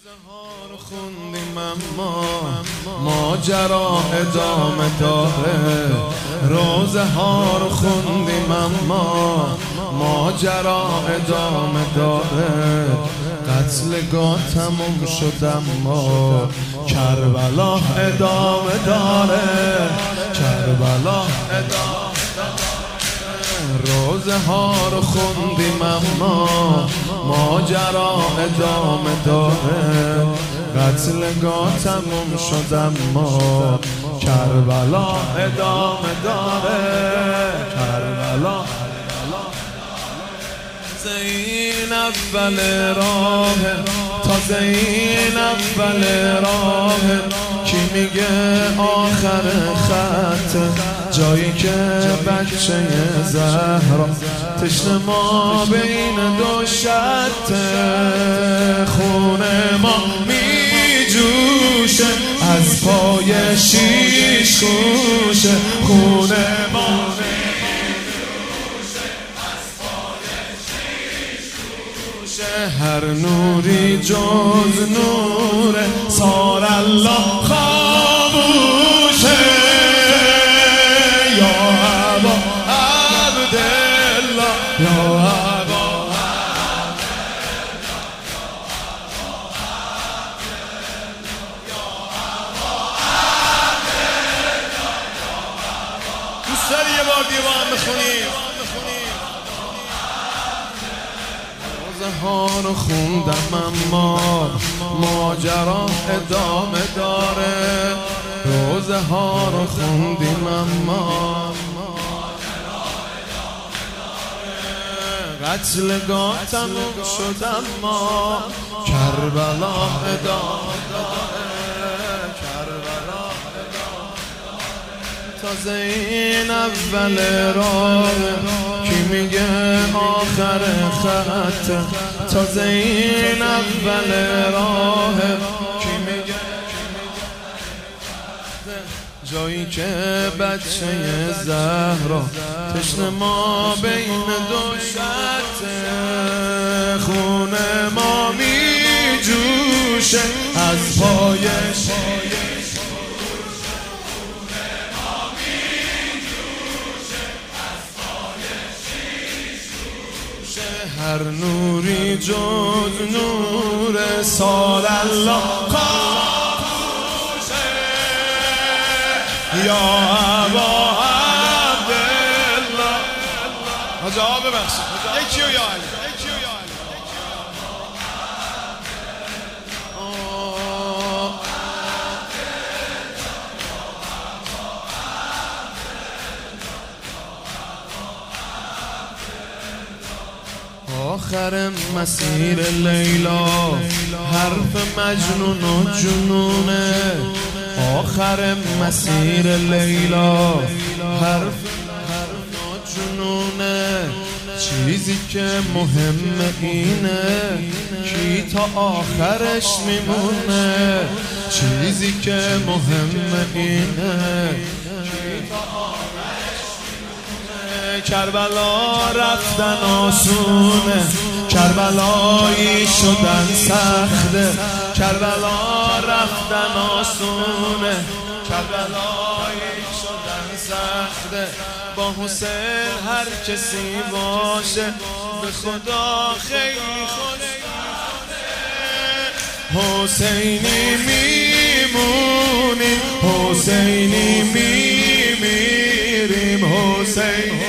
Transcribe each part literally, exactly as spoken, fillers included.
روزها رو خوندیم اما ماجرا ادامه داره. روزها رو خوندیم اما ماجرا ادامه داره. قتلگاه تموم شد اما کربلا ادامه داره. کربلا ادامه روزها رو خوندیم اما ماجرا ادامه داره. قتلگاه تموم شد اما کربلا ادامه داره. کربلا این اول راه، تازه این اول راه. کی میگه آخر خط، جایی که بچه زهرا تشنه ما بین دو شط. خون ما میجوشه از پای شیش گوشه. خون ما هر نوری جز نور سار الله خاموشه. یا ابا عبدالله، یا ابا دوست داری یه بار دیگه با هم بخونیم؟ روزها رو خوندم اما ماجرا ادامه داره. روزها رو خوندیم اما قتلگاه تموم شد اما کربلا ادامه داره. کربلا تازه این اول راه، کی میگه آخر خط. تازه این اول راه، کی میگه جایی که بچه زهرا تشنه ما بین دو شط. خون ما میجوشه از پایش. هر نوری جز نور سال الله خاموشه. یا ابا عبدالله. حاجه ها ببخشید یکی و یا علی. آخر مسیر لیلا حرف مجنون و جنونه. آخر مسیر لیلا حرف مجنون و جنونه. چیزی که مهم اینه کی تا آخرش میمونه. چیزی که مهم اینه کی تا آخرش میمونه. کربلا رفتن آسونه، کربلایی شدن سخته. کربلا رفتن آسونه، کربلایی شدن سخته. با حسین هر کسی باشه به خدا خیلی خوشه. حسینی میمونیم، حسینی میمیریم. حسین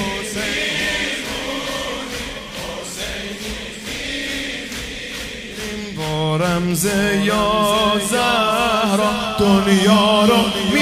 رمز یا زهرا دنیا رو